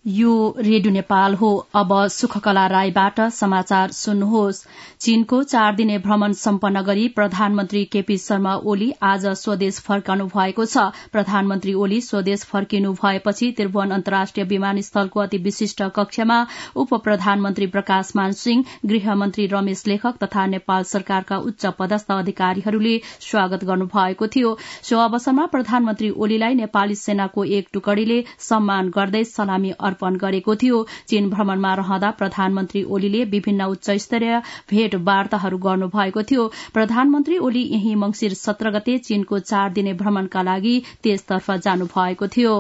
यो रेडियो नेपाल हो। अब सुखकला राईबाट समाचार सुन्नुहोस्। चीनको 4 दिने भ्रमण सम्पन्न गरी प्रधानमन्त्री केपी शर्मा ओली आज स्वदेश फर्कनु भएको छ। प्रधानमन्त्री ओली स्वदेश फर्किनु भएपछि त्रिभुवन अन्तर्राष्ट्रिय विमानस्थलको अति विशिष्ट कक्षमा उप प्रधानमन्त्री प्रकाश मान सिंह, गृहमन्त्री रमेश लेखक तथा नेपाल सरकारका उच्च पदस्थ अधिकारीहरूले स्वागत गर्नु भएको थियो। सो अवसरमा प्रधानमन्त्री ओलीलाई नेपाली सेनाको एक टुकडीले सम्मान गर्दै सलामी अर्पण गरेको थियो। चीन भ्रमणमा रहँदा प्रधानमन्त्री ओलीले विभिन्न उच्च स्तरीय भेटवार्ताहरू गर्नुभएको थियो। प्रधानमन्त्री ओली यही मंसिर 17 गते चीनको 4 दिने भ्रमणका लागि त्यसतर्फ जानु भएको थियो।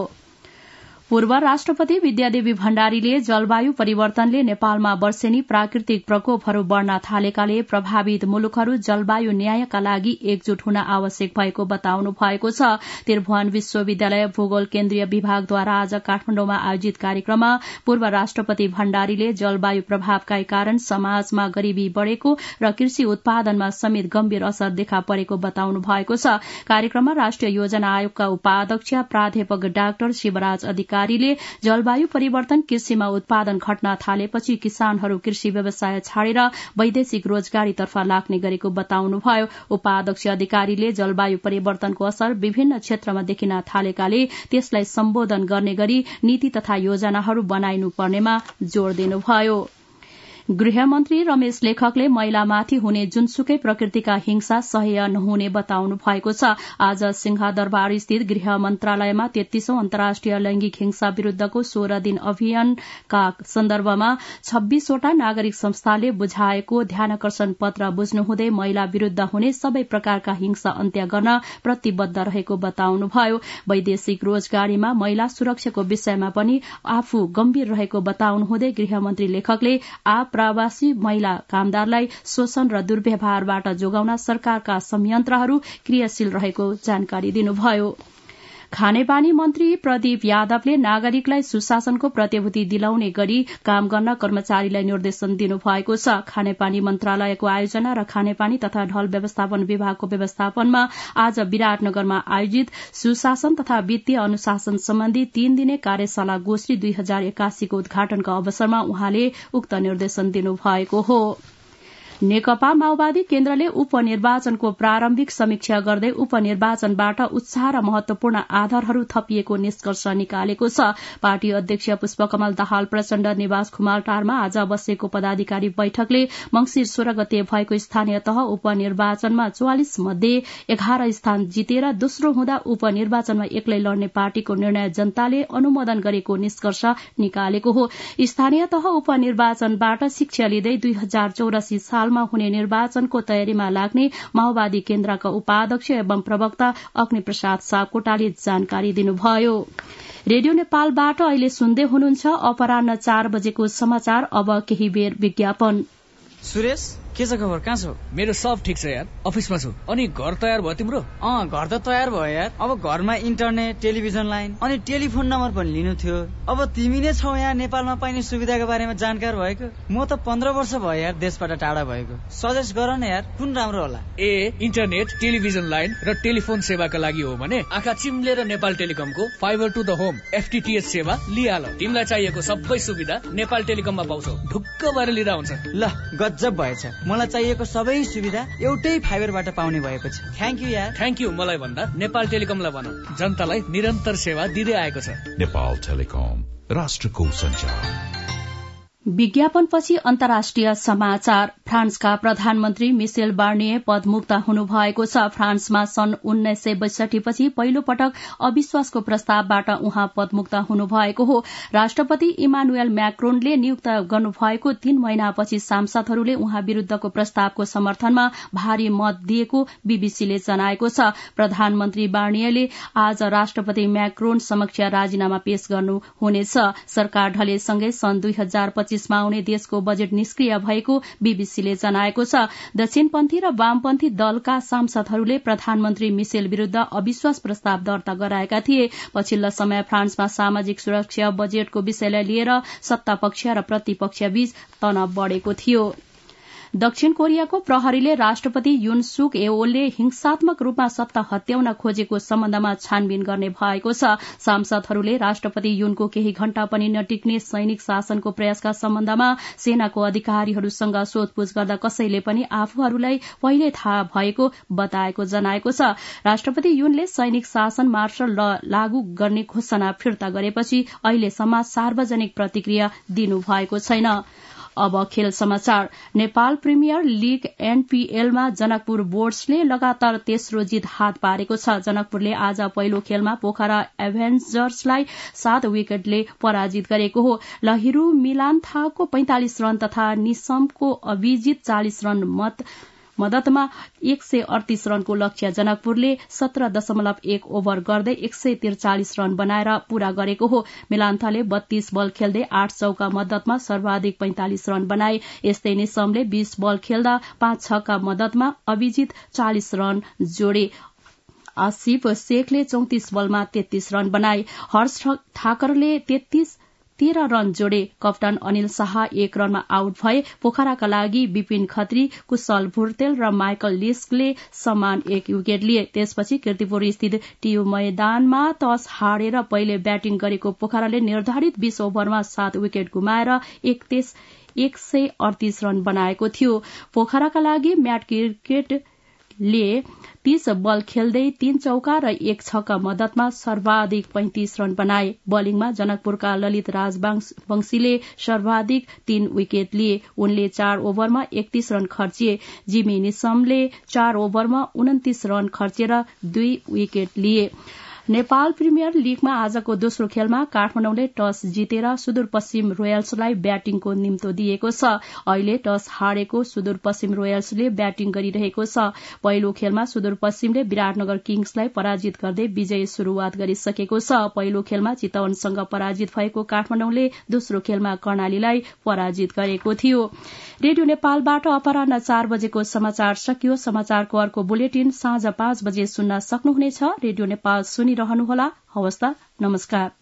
पूर्व राष्ट्रपति विद्यादेवी भण्डारीले जलवायु परिवर्तनले नेपालमा वर्षेनी प्राकृतिक प्रकोपहरू बढ़न थालेकाले प्रभावित मुलुकहरू जलवायु न्यायका लागि एकजुट हुन आवश्यक भएको बताउनु भएको छ। त्रिभुवन विश्वविद्यालय भूगोल केन्द्रीय विभागद्वारा आज काठमाडौँमा आयोजित कार्यक्रममा पूर्व राष्ट्रपति भण्डारीले जलवायु प्रभावका कारण समाजमा गरीबी बढ़ेको र कृषि उत्पादनमा समेत गम्भीर असर देखा परेको बताउनु भएको छ। कार्यक्रममा राष्ट्रिय योजना आयोगका उपाध्यक्ष प्राध्यापक डाक्टर शिवराज अधिकारी जलवायु परिवर्तन कृषिमा उत्पादन घट्न थालेपछि किसानहरू कृषि व्यवसाय छाडेर वैदेशिक रोजगारीतर्फ लाग्ने गरेको बताउनुभयो। उपाध्यक्ष अधिकारीले जलवायु परिवर्तनको असर विभिन्न क्षेत्रमा देखिन थालेकाले त्यसलाई सम्बोधन गर्ने गरी नीति तथा योजनाहरू बनाइनु पर्नेमा जोड़ दिनुभयो। गृहमन्त्री रमेश लेखकले महिलामाथि हुने जुनसुकै प्रकृतिका हिंसा सह्य नहुने बताउनु भएको छ। आज सिंहदरबार स्थित गृह मन्त्रालयमा 33औं अन्तर्राष्ट्रिय लैंगिक हिंसा विरूद्धको 16 दिन अभियानका सन्दर्भमा 26 वटा नागरिक संस्थाले बुझाएको ध्यानकर्षण पत्र बुझ्नुहुँदै महिला विरूद्ध हुने सबै प्रकारका हिंसा अन्त्य गर्न प्रतिबद्ध रहेको बताउनुभयो। वैदेशिक रोजगारीमा महिला सुरक्षाको विषयमा पनि आफू गम्भीर रहेको बताउनुहुँदै गृहमन्त्री लेखकले प्रवासी महिला कामदारलाई शोषण र दुर्व्यवहारबाट जोगाउन सरकारका संयन्त्रहरू क्रियाशील रहेको जानकारी दिनुभयो। खानेपानी मन्त्री प्रदीप यादवले नागरिकलाई सुशासनको प्रतिभूति दिलाउने गरी काम गर्न कर्मचारीलाई निर्देशन दिनुभएको छ। खानेपानी मन्त्रालयको आयोजना र खानेपानी तथा ढल व्यवस्थापन विभागको व्यवस्थापनमा आज विराटनगरमा आयोजित सुशासन तथा वित्तीय अनुशासन सम्बन्धी 3 दिने कार्यशाला गोष्ठी 2081 को उद्घाटनको अवसरमा उहाँले उक्त निर्देशन दिनुभएको हो। नेकपा माओवादी केन्द्रले उपनिर्वाचनको प्रारम्भिक समीक्षा गर्दै उपनिर्वाचनबाट उत्साह र महत्वपूर्ण आधारहरू थपिएको निष्कर्ष निकालेको छ। पार्टी अध्यक्ष पुष्पकमल दाहाल प्रचण्ड निवास खुमालटारमा आज बसेको पदाधिकारी बैठकले मंसिर 16 गते भएको स्थानीय तह उपनिर्वाचनमा 44 मध्ये 11 स्थान जितेर दोस्रो हुँदा उपनिर्वाचनमा एक्लै लड्ने पार्टीको निर्णय जनताले अनुमोदन गरेको निष्कर्ष निकालेको हो। स्थानीय तह उपनिर्वाचनबाट शिक्षा लिँदै 2084 साल हुने निर्वाचनको तयारीमा लाग्ने माओवादी केन्द्रका उपाध्यक्ष एवं प्रवक्ता अग्निप्रसाद सापकोटाले जानकारी दिनुभयो। रेडियो नेपालबाट अहिले सुन्दै हुनुहुन्छ अपराह्न 4 बजेको समाचार। अब केही बेर विज्ञापन। सुरेश के छ खबर, कहाँ छौ? मेरो सब ठिक छ यार, अफिसमा छु। अनि घर तयार भयो तिम्रो? घर त तयार भयो यार। अब घरमा इन्टरनेट, टेलिभिजन लाइन अनि टेलिफोन नम्बर पनि लिनु थियो। अब तिमी नै छौ यहाँ नेपालमा पाइने सुविधाको बारेमा जानकार भएको। म त 15 वर्ष भयो यार देशबाट टाढा भएको। सजेस्ट गर न यार, कुन राम्रो होला? इन्टरनेट, टेलिभिजन लाइन र टेलिफोन सेवाका लागि हो भने आँखा चिम्लेर नेपाल टेलिकमको fibre to the home FTTH सेवा लिहाल। तिमीलाई चाहिएको सबै सुविधा नेपाल टेलिकममा पाउँछौ। ढुक्क भएर लिँदा हुन्छ। ल गजब भएछ, मलाई चाहिएको सबै सुविधा एउटै फाइबरबाट पाउने भएपछि। थ्याङ्क यू यार। थ्याङ्क यू मलाई भन्दा नेपाल टेलिकमलाई भन, जनतालाई निरन्तर सेवा दिँदै आएको छ। नेपाल टेलिकम, राष्ट्रको सञ्चार। विज्ञापनपछि अन्तर्राष्ट्रिय समाचार। फ्रान्सका प्रधानमन्त्री मिसेल बार्निए पदमुक्त हुनुभएको छ। फ्रान्समा सन् 1962 पछि पहिलो पटक अविश्वासको प्रस्तावबाट उहाँ पदमुक्त हुनुभएको हो। राष्ट्रपति इमानुएल म्याक्रोनले नियुक्त गर्नुभएको 3 महिनापछि सांसदहरूले उहाँ विरूद्धको प्रस्तावको समर्थनमा भारी मत दिएको बीबीसीले जनाएको छ। प्रधानमन्त्री बार्निएले आज राष्ट्रपति म्याक्रोन समक्ष राजीनामा पेश गर्नुहुनेछ। सरकार ढलेसँगै सन् 2025 मा आउने देशको बजेट निष्क्रिय भएको बीबीसीले जनाएको छ। दक्षिणपन्थी र वामपन्थी दलका सांसदहरूले प्रधानमन्त्री मिसेल विरूद्ध अविश्वास प्रस्ताव दर्ता गराएका थिए। पछिल्लो समय फ्रान्समा सामाजिक सुरक्षा बजेटको विषयलाई लिएर सत्तापक्ष र प्रतिपक्षबीच तनाव बढ़ेको थियो। दक्षिण कोरियाको प्रहरीले राष्ट्रपति युन सुक एओलले हिंसात्मक रूपमा सत्ता हत्याउन खोजेको सम्बन्धमा छानबिन गर्ने भएको छ। सांसदहरूले राष्ट्रपति युनको केही घण्टा पनि नटिक्ने सैनिक शासनको प्रयासका सम्बन्धमा सेनाको अधिकारीहरूसँग सोधपूछ गर्दा कसैले पनि आफूहरूलाई पहिले थाहा भएको बताएको जनाएको छ। राष्ट्रपति युनले सैनिक शासन मार्शल ल लागू गर्ने घोषणा फिर्ता गरेपछि अहिलेसम्म सार्वजनिक प्रतिक्रिया दिनुभएको छैन। अब खेल समाचार। नेपाल प्रिमियर लीग एनपीएलमा जनकपुर बोर्ड्सले लगातार तेस्रो जित हात पारेको छ। जनकपुरले आज पहिलो खेलमा पोखरा एभेन्जर्सलाई 7 विकेटले पराजित गरेको हो। लहिरू मिलान्थाको 45 रन तथा निसमको अभिजित 40 रन मदतमा 138 रनको लक्ष्य जनकपुरले 17.1 ओभर गर्दै 143 रन बनाएर पूरा गरेको हो। मिलान्थाले 32 बल खेल्दै 8 चौका मदतमा सर्वाधिक 45 रन बनाए। यस्तै निसमले 20 बल खेल्दा 5 छक्का मदतमा अभिजित 40 रन जोडे। आसिफ शेखले 34 बलमा 33 रन बनाए। हर्ष ठाकरले 13 रन जोडे। कप्तान अनिल शाह 1 रनमा आउट भए। पोखराका लागि विपिन खत्री, कुशल भुर्तेल र माइकल लिस्कले समान 1 विकेट लिए। त्यसपछि कीर्तिपुर स्थित टियु मैदानमा टस हारेर पहिले ब्याटिङ गरेको पोखराले निर्धारित 20 ओभरमा 7 विकेट गुमाएर 138 रन बनाएको थियो। पोखराका लागि म्याट क्रिकेटले 30 बल खेल्दै 3 चौका र 1 छक्का मदतमा सर्वाधिक 35 रन बनाए। बलिङमा जनकपुरका ललित राजवंशीले सर्वाधिक 3 विकेट लिए। उनले 4 ओभरमा 31 रन खर्चिए। जिमी निसमले 4 ओभरमा 29 रन खर्चेर 2 विकेट लिए। नेपाल प्रिमियर लीगमा आजको दोस्रो खेलमा काठमाडौँले टस जितेर सुदूरपश्चिम रोयल्सलाई ब्याटिङको निम्तो दिएको छ। अहिले टस हारेको सुदूरपश्चिम रोयल्सले ब्याटिङ गरिरहेको छ। पहिलो खेलमा सुदूरपश्चिमले विराटनगर किङ्सलाई पराजित गर्दै विजयी शुरूआत गरिसकेको छ। पहिलो खेलमा चितवनसँग पराजित भएको काठमाडौँले दोस्रो खेलमा कर्णालीलाई पराजित गरेको थियो। रेडियो नेपालबाट अपराह्न 4 बजेको समाचार सकियो। समाचारको अर्को बुलेटिन साँझ 5 बजे सुन्न सक्नुहुनेछ। रेडियो नेपाल सुनिरहनुहोला। हवस् त, नमस्कार।